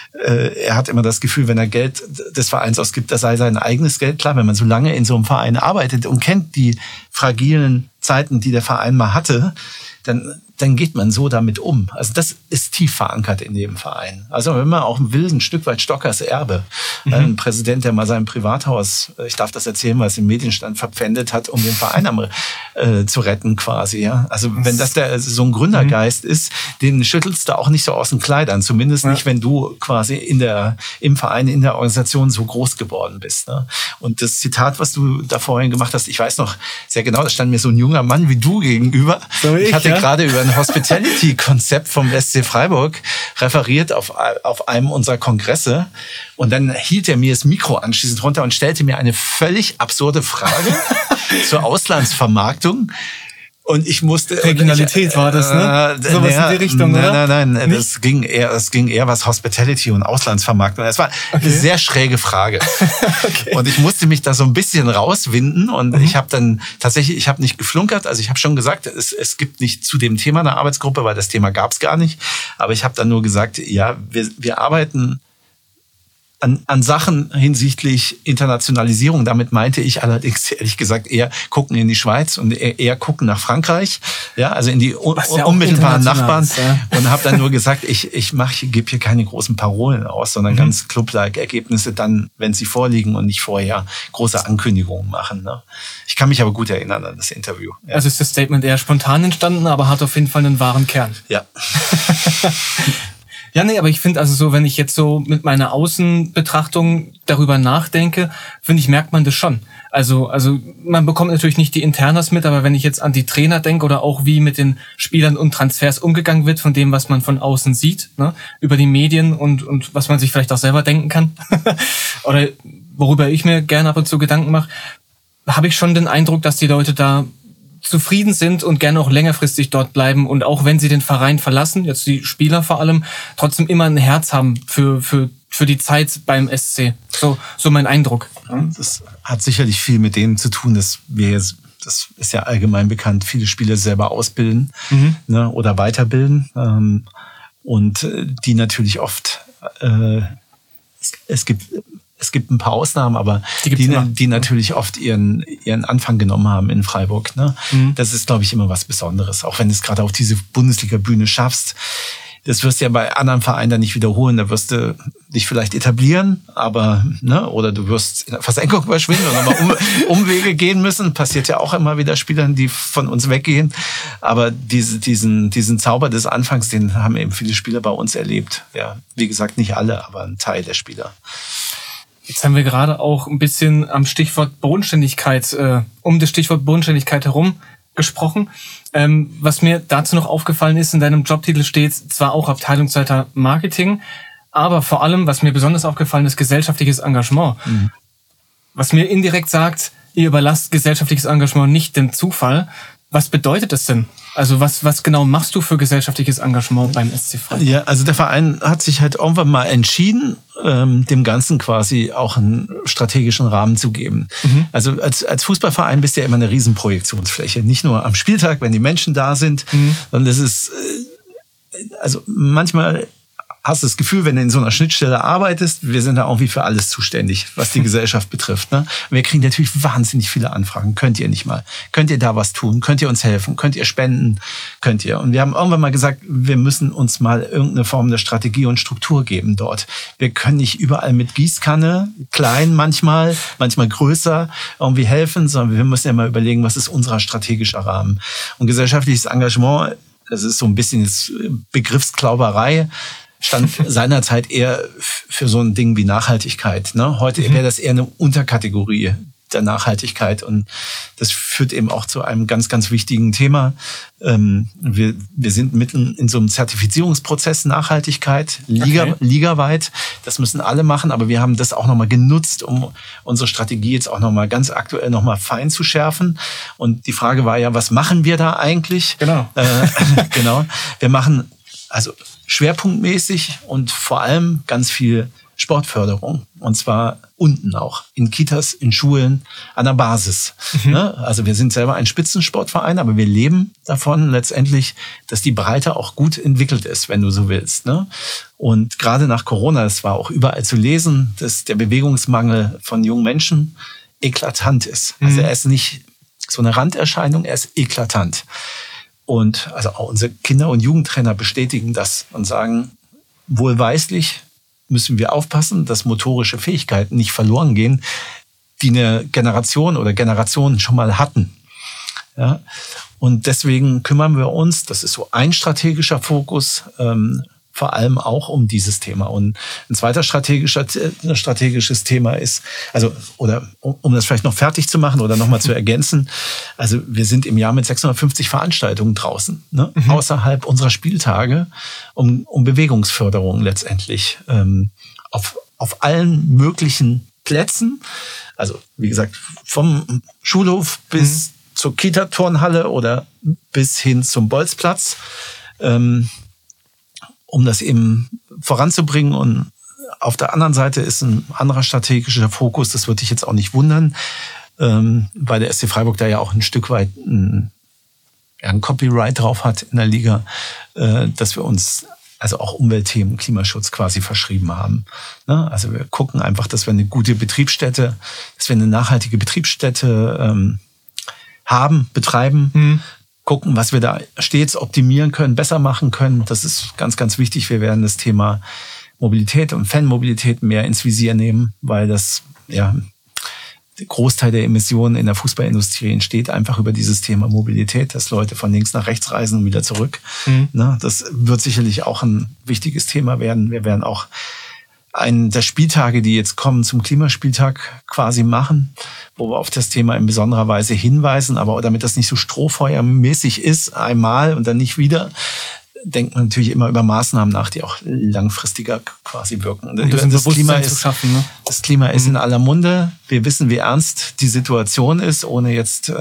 er hat immer das Gefühl, wenn er Geld des Vereins ausgibt, das sei sein eigenes Geld. Klar, wenn man so lange in so einem Verein arbeitet und kennt die fragilen Zeiten, die der Verein mal hatte, dann geht man so damit um. Also das ist tief verankert in dem Verein. Also wenn man auch will, ein Stück weit Stockers Erbe. Ein Präsident, der mal sein Privathaus, ich darf das erzählen, weil es im Medienstand verpfändet hat, um den Verein zu retten quasi. Ja? Also wenn das so ein Gründergeist ist, den schüttelst du auch nicht so aus den Kleidern. Zumindest nicht, wenn du quasi im Verein, in der Organisation so groß geworden bist. Ne? Und das Zitat, was du da vorhin gemacht hast, ich weiß noch sehr genau, da stand mir so ein junger Mann wie du gegenüber. So ich hatte gerade über ein Hospitality-Konzept vom SC Freiburg referiert auf einem unserer Kongresse. Und dann hielt er mir das Mikro anschließend runter und stellte mir eine völlig absurde Frage zur Auslandsvermarktung. Und ich musste... Regionalität war das, ne? Sowas in die Richtung, oder? Nein. Es ging eher was Hospitality und Auslandsvermarktung. Es war eine sehr schräge Frage. Okay. Und ich musste mich da so ein bisschen rauswinden. Und ich habe dann tatsächlich, ich habe nicht geflunkert. Also ich habe schon gesagt, es gibt nicht zu dem Thema eine Arbeitsgruppe, weil das Thema gab es gar nicht. Aber ich habe dann nur gesagt, ja, wir arbeiten an Sachen hinsichtlich Internationalisierung. Damit meinte ich allerdings ehrlich gesagt eher gucken in die Schweiz und eher gucken nach Frankreich, ja, also in die unmittelbaren Nachbarn. Ja. Und habe dann nur gesagt, ich gebe hier keine großen Parolen aus, sondern ganz club-like Ergebnisse dann, wenn sie vorliegen und nicht vorher große Ankündigungen machen. Ne? Ich kann mich aber gut erinnern an das Interview. Ja. Also ist das Statement eher spontan entstanden, aber hat auf jeden Fall einen wahren Kern. Ja. Ja, nee, aber ich finde also so, wenn ich jetzt so mit meiner Außenbetrachtung darüber nachdenke, finde ich, merkt man das schon. Also man bekommt natürlich nicht die Internas mit, aber wenn ich jetzt an die Trainer denke oder auch wie mit den Spielern und Transfers umgegangen wird von dem, was man von außen sieht, ne, über die Medien und was man sich vielleicht auch selber denken kann oder worüber ich mir gerne ab und zu Gedanken mache, habe ich schon den Eindruck, dass die Leute da zufrieden sind und gerne auch längerfristig dort bleiben und auch wenn sie den Verein verlassen, jetzt die Spieler vor allem, trotzdem immer ein Herz haben für die Zeit beim SC. So mein Eindruck. Das hat sicherlich viel mit dem zu tun, dass das ist ja allgemein bekannt, viele Spieler selber ausbilden, ne, oder weiterbilden und die natürlich oft es gibt ein paar Ausnahmen, aber die natürlich oft ihren Anfang genommen haben in Freiburg. Ne? Das ist, glaube ich, immer was Besonderes. Auch wenn du es gerade auf diese Bundesliga-Bühne schaffst. Das wirst du ja bei anderen Vereinen dann nicht wiederholen. Da wirst du dich vielleicht etablieren, aber oder du wirst in der Versenkung verschwinden und nochmal Umwege gehen müssen. Passiert ja auch immer wieder Spielern, die von uns weggehen. Aber diesen Zauber des Anfangs, den haben eben viele Spieler bei uns erlebt. Ja, wie gesagt, nicht alle, aber ein Teil der Spieler. Jetzt haben wir gerade auch ein bisschen am Stichwort Bodenständigkeit, um das Stichwort Bodenständigkeit herum gesprochen. Was mir dazu noch aufgefallen ist, in deinem Jobtitel steht zwar auch Abteilungsleiter Marketing, aber vor allem, was mir besonders aufgefallen ist, gesellschaftliches Engagement. Was mir indirekt sagt, ihr überlasst gesellschaftliches Engagement nicht dem Zufall. Was bedeutet das denn? Also was genau machst du für gesellschaftliches Engagement beim SC Freiburg? Ja, also der Verein hat sich halt irgendwann mal entschieden, dem Ganzen quasi auch einen strategischen Rahmen zu geben. Also als Fußballverein bist du ja immer eine Riesenprojektionsfläche. Nicht nur am Spieltag, wenn die Menschen da sind, sondern das ist, also manchmal hast du das Gefühl, wenn du in so einer Schnittstelle arbeitest, wir sind da irgendwie für alles zuständig, was die Gesellschaft betrifft. Ne? Wir kriegen natürlich wahnsinnig viele Anfragen. Könnt ihr nicht mal? Könnt ihr da was tun? Könnt ihr uns helfen? Könnt ihr spenden? Könnt ihr? Und wir haben irgendwann mal gesagt, wir müssen uns mal irgendeine Form der Strategie und Struktur geben dort. Wir können nicht überall mit Gießkanne, klein manchmal größer, irgendwie helfen, sondern wir müssen ja mal überlegen, was ist unser strategischer Rahmen. Und gesellschaftliches Engagement, das ist so ein bisschen jetzt Begriffsklauberei, stand seinerzeit eher für so ein Ding wie Nachhaltigkeit. Ne? Heute wäre das eher eine Unterkategorie der Nachhaltigkeit und das führt eben auch zu einem ganz, ganz wichtigen Thema. Wir sind mitten in so einem Zertifizierungsprozess Nachhaltigkeit, ligaweit. Das müssen alle machen, aber wir haben das auch nochmal genutzt, um unsere Strategie jetzt auch nochmal ganz aktuell nochmal fein zu schärfen. Und die Frage war ja, was machen wir da eigentlich? Genau. Genau. Wir machen also schwerpunktmäßig und vor allem ganz viel Sportförderung. Und zwar unten auch, in Kitas, in Schulen, an der Basis. Ne? Also wir sind selber ein Spitzensportverein, aber wir leben davon letztendlich, dass die Breite auch gut entwickelt ist, wenn du so willst. Ne? Und gerade nach Corona, das war auch überall zu lesen, dass der Bewegungsmangel von jungen Menschen eklatant ist. Also er ist nicht so eine Randerscheinung, er ist eklatant. Und also auch unsere Kinder- und Jugendtrainer bestätigen das und sagen, wohlweislich müssen wir aufpassen, dass motorische Fähigkeiten nicht verloren gehen, die eine Generation oder Generationen schon mal hatten. Ja? Und deswegen kümmern wir uns, das ist so ein strategischer Fokus, vor allem auch um dieses Thema. Und ein zweiter strategisches Thema ist, also, oder um das vielleicht noch fertig zu machen oder nochmal zu ergänzen, also wir sind im Jahr mit 650 Veranstaltungen draußen, ne? Außerhalb unserer Spieltage, um Bewegungsförderung letztendlich auf allen möglichen Plätzen, also wie gesagt, vom Schulhof bis zur Kita-Turnhalle oder bis hin zum Bolzplatz, um das eben voranzubringen. Und auf der anderen Seite ist ein anderer strategischer Fokus, das würde dich jetzt auch nicht wundern, weil der SC Freiburg da ja auch ein Stück weit ein Copyright drauf hat in der Liga, dass wir uns also auch Umweltthemen, Klimaschutz quasi verschrieben haben. Also wir gucken einfach, dass wir eine gute Betriebsstätte, dass wir eine nachhaltige Betriebsstätte haben, betreiben, gucken, was wir da stets optimieren können, besser machen können. Das ist ganz, ganz wichtig. Wir werden das Thema Mobilität und Fanmobilität mehr ins Visier nehmen, weil das, ja, der Großteil der Emissionen in der Fußballindustrie entsteht einfach über dieses Thema Mobilität, dass Leute von links nach rechts reisen und wieder zurück. Das wird sicherlich auch ein wichtiges Thema werden. Wir werden auch einen der Spieltage, die jetzt kommen, zum Klimaspieltag quasi machen, wo wir auf das Thema in besonderer Weise hinweisen, aber damit das nicht so strohfeuermäßig ist, einmal und dann nicht wieder, denkt man natürlich immer über Maßnahmen nach, die auch langfristiger quasi wirken. Und das Klima ist, zu schaffen, ne? Das Klima ist in aller Munde. Wir wissen, wie ernst die Situation ist, ohne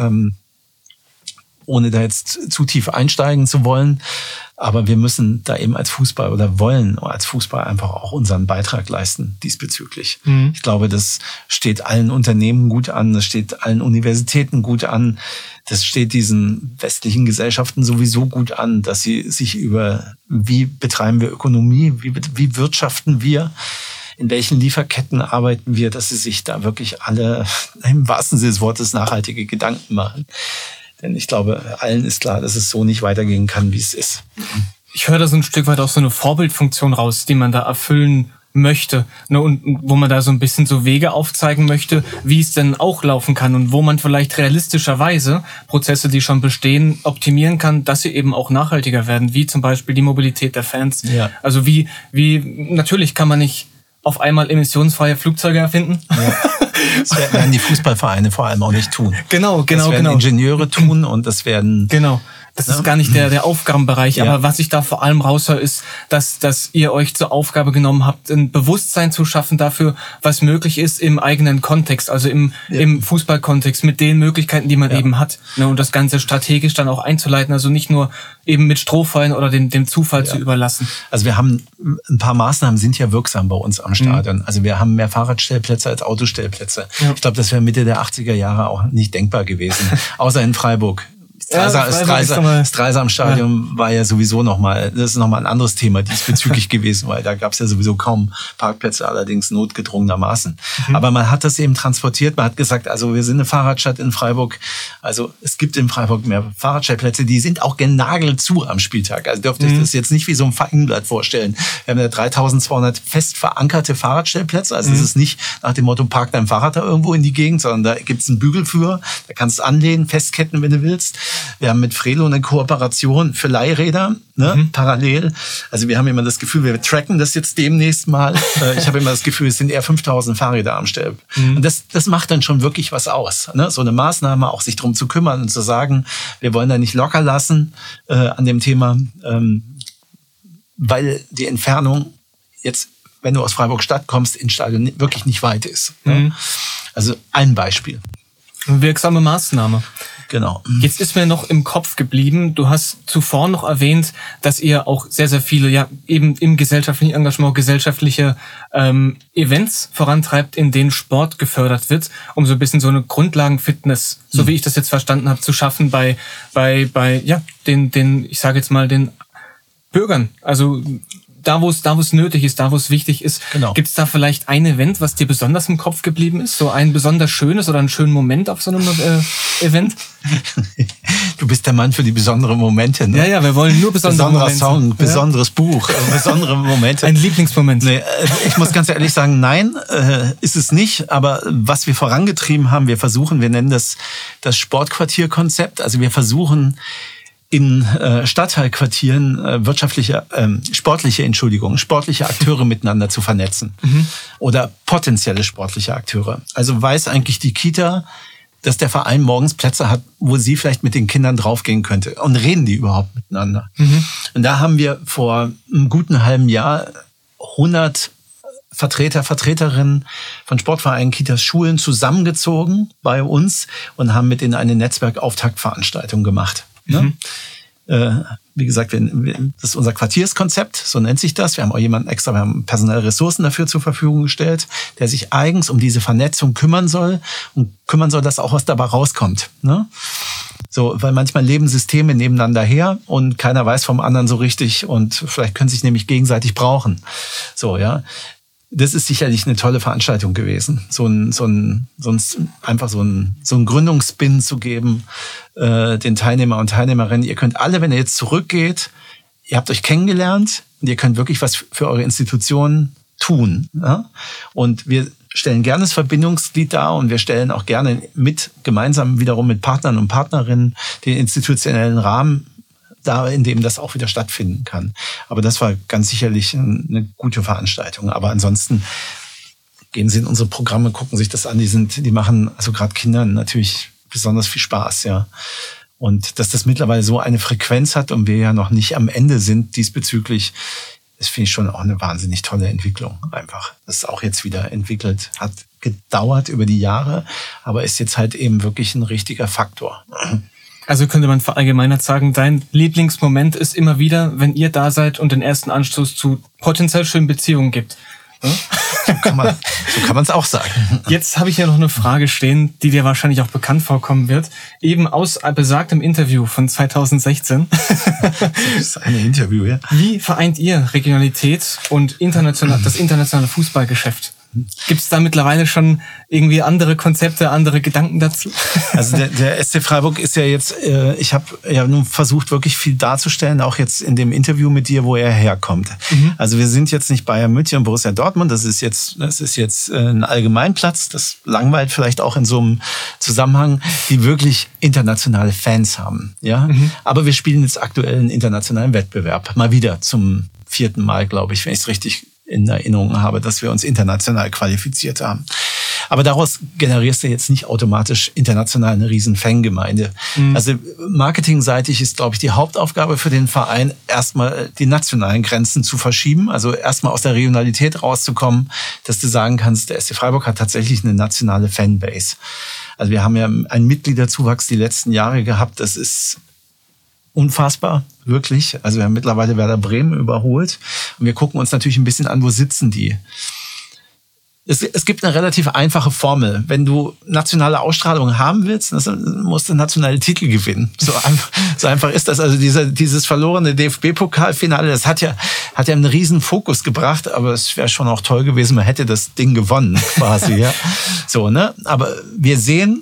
da jetzt zu tief einsteigen zu wollen. Aber wir müssen da eben als Fußball oder wollen als Fußball einfach auch unseren Beitrag leisten diesbezüglich. Ich glaube, das steht allen Unternehmen gut an, das steht allen Universitäten gut an, das steht diesen westlichen Gesellschaften sowieso gut an, dass sie sich über, wie betreiben wir Ökonomie, wie wirtschaften wir, in welchen Lieferketten arbeiten wir, dass sie sich da wirklich alle im wahrsten Sinne des Wortes nachhaltige Gedanken machen. Denn ich glaube, allen ist klar, dass es so nicht weitergehen kann, wie es ist. Ich höre da so ein Stück weit auch so eine Vorbildfunktion raus, die man da erfüllen möchte. Ne? Und wo man da so ein bisschen so Wege aufzeigen möchte, wie es denn auch laufen kann und wo man vielleicht realistischerweise Prozesse, die schon bestehen, optimieren kann, dass sie eben auch nachhaltiger werden, wie zum Beispiel die Mobilität der Fans. Ja. Also wie natürlich kann man nicht auf einmal emissionsfreie Flugzeuge erfinden. Ja. Das werden die Fußballvereine vor allem auch nicht tun. Genau. Das werden Ingenieure tun und das werden... Genau. Das ist gar nicht der Aufgabenbereich. Ja. Aber was ich da vor allem raushöre, ist, dass ihr euch zur Aufgabe genommen habt, ein Bewusstsein zu schaffen dafür, was möglich ist im eigenen Kontext, also im Fußballkontext, mit den Möglichkeiten, die man eben hat. Ne, und das Ganze strategisch dann auch einzuleiten, also nicht nur eben mit Strohfeuern oder dem Zufall zu überlassen. Also wir haben ein paar Maßnahmen, sind ja wirksam bei uns am Stadion. Also wir haben mehr Fahrradstellplätze als Autostellplätze. Ja. Ich glaube, das wäre Mitte der 80er Jahre auch nicht denkbar gewesen. Außer in Freiburg. Das Dreisam-Stadion war ja sowieso das ist nochmal ein anderes Thema diesbezüglich gewesen, weil da gab es ja sowieso kaum Parkplätze, allerdings notgedrungenermaßen. Aber man hat das eben transportiert, man hat gesagt, also wir sind eine Fahrradstadt in Freiburg, also es gibt in Freiburg mehr Fahrradstellplätze, die sind auch genagelt zu am Spieltag. Also dürft ihr das jetzt nicht wie so ein Feigenblatt vorstellen. Wir haben ja 3200 fest verankerte Fahrradstellplätze, also es ist nicht nach dem Motto, park dein Fahrrad da irgendwo in die Gegend, sondern da gibt's einen Bügel für, da kannst du anlehnen, festketten, wenn du willst. Wir haben mit Frelo eine Kooperation für Leihräder, parallel. Also wir haben immer das Gefühl, wir tracken das jetzt demnächst mal. Ich habe immer das Gefühl, es sind eher 5000 Fahrräder am Stell. Und das macht dann schon wirklich was aus. Ne? So eine Maßnahme, auch sich drum zu kümmern und zu sagen, wir wollen da nicht locker lassen an dem Thema, weil die Entfernung jetzt, wenn du aus Freiburg-Stadt kommst, ins Stadion wirklich nicht weit ist. Ne? Also ein Beispiel. Eine wirksame Maßnahme. Genau. Jetzt ist mir noch im Kopf geblieben, du hast zuvor noch erwähnt, dass ihr auch sehr, sehr viele, ja, eben im gesellschaftlichen Engagement, gesellschaftliche Events vorantreibt, in denen Sport gefördert wird, um so ein bisschen so eine Grundlagenfitness, so wie ich das jetzt verstanden habe, zu schaffen bei ja, den, ich sage jetzt mal, den Bürgern. Also da, wo es nötig ist, da, wo es wichtig ist. Genau. Gibt es da vielleicht ein Event, was dir besonders im Kopf geblieben ist? So ein besonders schönes oder einen schönen Moment auf so einem Event? Du bist der Mann für die besonderen Momente, ne? Ja, wir wollen nur besondere Besonderer Momente. Song, besonderes Buch, besondere Momente. Ein Lieblingsmoment. Nee, ich muss ganz ehrlich sagen, nein, ist es nicht. Aber was wir vorangetrieben haben, wir nennen das Sportquartierkonzept. Also wir versuchen in Stadtteilquartieren sportliche Akteure miteinander zu vernetzen. Oder potenzielle sportliche Akteure. Also weiß eigentlich die Kita, dass der Verein morgens Plätze hat, wo sie vielleicht mit den Kindern draufgehen könnte. Und reden die überhaupt miteinander? Und da haben wir vor einem guten halben Jahr 100 Vertreterinnen von Sportvereinen, Kitas, Schulen zusammengezogen bei uns und haben mit ihnen eine Netzwerkauftaktveranstaltung gemacht. Ne? Wie gesagt, das ist unser Quartierskonzept, so nennt sich das. Wir haben auch jemanden extra, wir haben personelle Ressourcen dafür zur Verfügung gestellt, der sich eigens um diese Vernetzung kümmern soll, dass auch was dabei rauskommt. Ne? So, weil manchmal leben Systeme nebeneinander her und keiner weiß vom anderen so richtig und vielleicht können sich nämlich gegenseitig brauchen. So, ja. Das ist sicherlich eine tolle Veranstaltung gewesen, so ein Gründungsspin zu geben, den Teilnehmer und Teilnehmerinnen. Ihr könnt alle, wenn ihr jetzt zurückgeht, ihr habt euch kennengelernt und ihr könnt wirklich was für eure Institution tun. Ja? Und wir stellen gerne das Verbindungsglied dar und wir stellen auch gerne gemeinsam wiederum mit Partnern und Partnerinnen den institutionellen Rahmen da, in dem das auch wieder stattfinden kann. Aber das war ganz sicherlich eine gute Veranstaltung. Aber ansonsten gehen Sie in unsere Programme, gucken sich das an. Die machen also gerade Kindern natürlich besonders viel Spaß, ja. Und dass das mittlerweile so eine Frequenz hat und wir ja noch nicht am Ende sind diesbezüglich, das finde ich schon auch eine wahnsinnig tolle Entwicklung einfach. Das ist auch jetzt wieder entwickelt, hat gedauert über die Jahre, aber ist jetzt halt eben wirklich ein richtiger Faktor. Also könnte man verallgemeinert sagen, dein Lieblingsmoment ist immer wieder, wenn ihr da seid und den ersten Anstoß zu potenziell schönen Beziehungen gibt. Ja? So kann man es auch sagen. Jetzt habe ich ja noch eine Frage stehen, die dir wahrscheinlich auch bekannt vorkommen wird. Eben aus besagtem Interview von 2016. Das ist ein Interview, ja. Wie vereint ihr Regionalität und das internationale Fußballgeschäft? Gibt es da mittlerweile schon irgendwie andere Konzepte, andere Gedanken dazu? Also der SC Freiburg ist ja jetzt, ich habe ja nun versucht, wirklich viel darzustellen, auch jetzt in dem Interview mit dir, wo er herkommt. Also wir sind jetzt nicht Bayern München und Borussia Dortmund, das ist jetzt ein Allgemeinplatz, das langweilt vielleicht auch in so einem Zusammenhang, die wirklich internationale Fans haben. Ja? Aber wir spielen jetzt aktuell einen internationalen Wettbewerb, mal wieder zum 4. Mal, glaube ich, wenn ich es richtig in Erinnerung habe, dass wir uns international qualifiziert haben. Aber daraus generierst du jetzt nicht automatisch international eine riesen Fangemeinde. Also marketingseitig ist, glaube ich, die Hauptaufgabe für den Verein, erstmal die nationalen Grenzen zu verschieben, also erstmal aus der Regionalität rauszukommen, dass du sagen kannst, der SC Freiburg hat tatsächlich eine nationale Fanbase. Also wir haben ja einen Mitgliederzuwachs die letzten Jahre gehabt, das ist unfassbar, wirklich. Also wir haben mittlerweile Werder Bremen überholt. Und wir gucken uns natürlich ein bisschen an, wo sitzen die. Es gibt eine relativ einfache Formel. Wenn du nationale Ausstrahlung haben willst, musst du nationale Titel gewinnen. So einfach ist das. Also dieses verlorene DFB-Pokalfinale, das hat ja einen riesen Fokus gebracht, aber es wäre schon auch toll gewesen, man hätte das Ding gewonnen, quasi. Ja. So, ne? Aber wir sehen,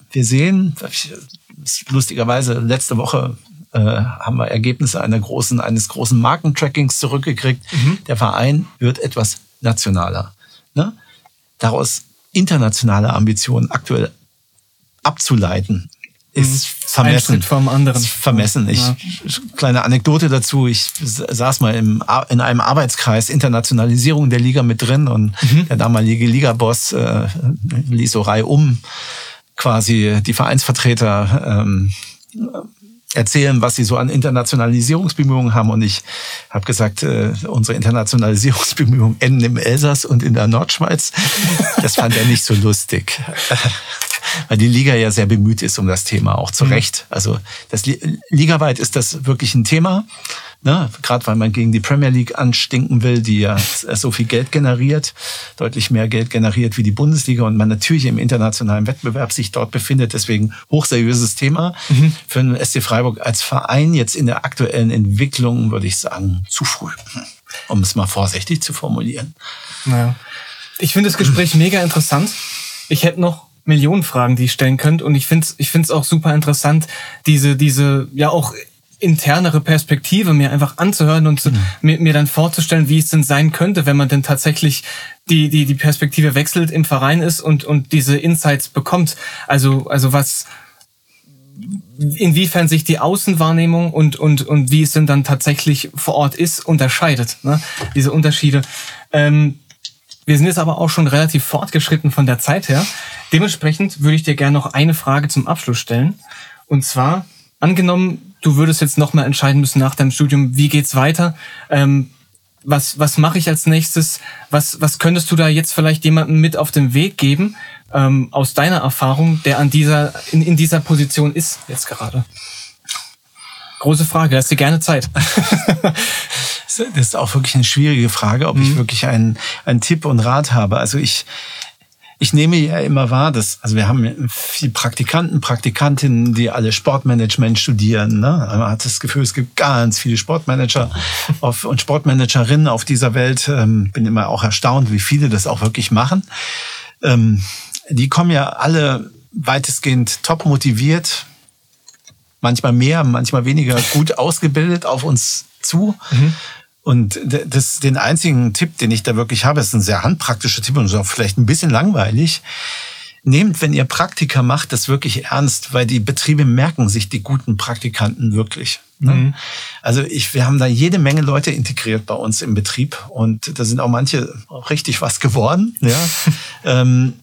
lustigerweise letzte Woche haben wir Ergebnisse eines großen Markentrackings zurückgekriegt. Der Verein wird etwas nationaler. Ne? Daraus internationale Ambitionen aktuell abzuleiten, ist vermessen. Ein Schritt vom anderen. Ist vermessen. Kleine Anekdote dazu. Ich saß mal in einem Arbeitskreis Internationalisierung der Liga mit drin und der damalige Ligaboss ließ so reihum quasi die Vereinsvertreter erzählen, was sie so an Internationalisierungsbemühungen haben. Und ich habe gesagt, unsere Internationalisierungsbemühungen enden im Elsass und in der Nordschweiz. Das fand er nicht so lustig. Weil die Liga ja sehr bemüht ist um das Thema, auch zu Recht. Also ligaweit ist das wirklich ein Thema, ne? Gerade weil man gegen die Premier League anstinken will, die ja so viel Geld generiert, deutlich mehr Geld generiert wie die Bundesliga und man natürlich im internationalen Wettbewerb sich dort befindet. Deswegen hochseriöses Thema. Für den SC Freiburg als Verein jetzt in der aktuellen Entwicklung, würde ich sagen, zu früh, um es mal vorsichtig zu formulieren. Naja. Ich finde das Gespräch mega interessant. Ich hätte noch Millionen Fragen, die ich stellen könnte. Und ich finde es auch super interessant, diese ja auch internere Perspektive mir einfach anzuhören und mir dann vorzustellen, wie es denn sein könnte, wenn man denn tatsächlich die Perspektive wechselt, im Verein ist und diese Insights bekommt. Also was, inwiefern sich die Außenwahrnehmung und wie es denn dann tatsächlich vor Ort ist, unterscheidet, ne? Diese Unterschiede. Wir sind jetzt aber auch schon relativ fortgeschritten von der Zeit her. Dementsprechend würde ich dir gerne noch eine Frage zum Abschluss stellen. Und zwar, angenommen, du würdest jetzt nochmal entscheiden müssen nach deinem Studium, wie geht's weiter? Was mache ich als nächstes? Was könntest du da jetzt vielleicht jemandem mit auf den Weg geben, aus deiner Erfahrung, der in dieser Position ist jetzt gerade? Große Frage, lass dir gerne Zeit. Das ist auch wirklich eine schwierige Frage, ob ich wirklich einen Tipp und Rat habe. Also ich nehme ja immer wahr, also wir haben viele Praktikanten, Praktikantinnen, die alle Sportmanagement studieren, ne? Man hat das Gefühl, es gibt ganz viele Sportmanager und Sportmanagerinnen auf dieser Welt. Bin immer auch erstaunt, wie viele das auch wirklich machen. Die kommen ja alle weitestgehend top motiviert, manchmal mehr, manchmal weniger gut ausgebildet auf uns zu. Und den einzigen Tipp, den ich da wirklich habe, ist ein sehr handpraktischer Tipp und ist auch vielleicht ein bisschen langweilig. Nehmt, wenn ihr Praktika macht, das wirklich ernst, weil die Betriebe merken sich die guten Praktikanten wirklich. Ne? Also wir haben da jede Menge Leute integriert bei uns im Betrieb und da sind auch manche auch richtig was geworden. Ja.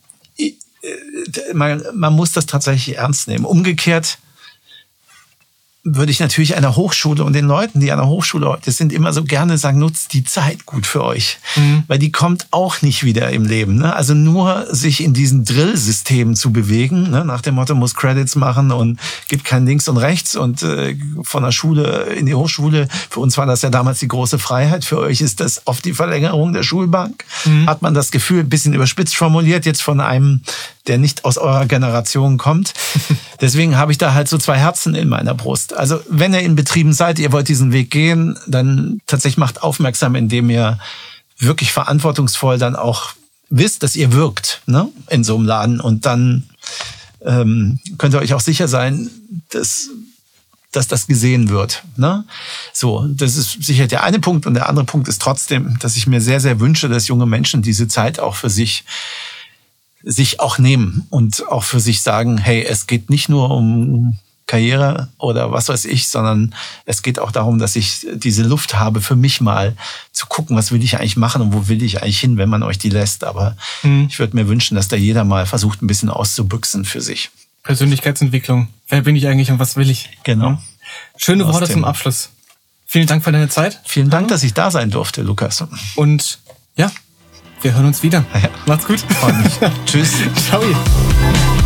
Man muss das tatsächlich ernst nehmen. Umgekehrt würde ich natürlich einer Hochschule und den Leuten, die an der Hochschule heute sind, immer so gerne sagen, nutzt die Zeit gut für euch. Weil die kommt auch nicht wieder im Leben. Ne? Also nur sich in diesen Drill-Systemen zu bewegen, ne? Nach dem Motto, muss Credits machen und gibt kein Links und Rechts und von der Schule in die Hochschule. Für uns war das ja damals die große Freiheit. Für euch ist das oft die Verlängerung der Schulbank. Hat man das Gefühl, ein bisschen überspitzt formuliert, jetzt von einem, der nicht aus eurer Generation kommt. Deswegen habe ich da halt so zwei Herzen in meiner Brust. Also wenn ihr in Betrieben seid, ihr wollt diesen Weg gehen, dann tatsächlich macht aufmerksam, indem ihr wirklich verantwortungsvoll dann auch wisst, dass ihr wirkt, ne, in so einem Laden. Und dann könnt ihr euch auch sicher sein, dass das gesehen wird. Ne? So, das ist sicher der eine Punkt. Und der andere Punkt ist trotzdem, dass ich mir sehr, sehr wünsche, dass junge Menschen diese Zeit auch für sich auch nehmen und auch für sich sagen, hey, es geht nicht nur um Karriere oder was weiß ich, sondern es geht auch darum, dass ich diese Luft habe, für mich mal zu gucken, was will ich eigentlich machen und wo will ich eigentlich hin, wenn man euch die lässt. Aber ich würde mir wünschen, dass da jeder mal versucht, ein bisschen auszubüchsen für sich. Persönlichkeitsentwicklung. Wer bin ich eigentlich und was will ich? Genau. Ja. Schöne Worte zum Abschluss. Vielen Dank für deine Zeit. Vielen Dank, dass ich da sein durfte, Lukas. Und ja, wir hören uns wieder. Ja. Macht's gut. Freut mich. Tschüss. Ciao.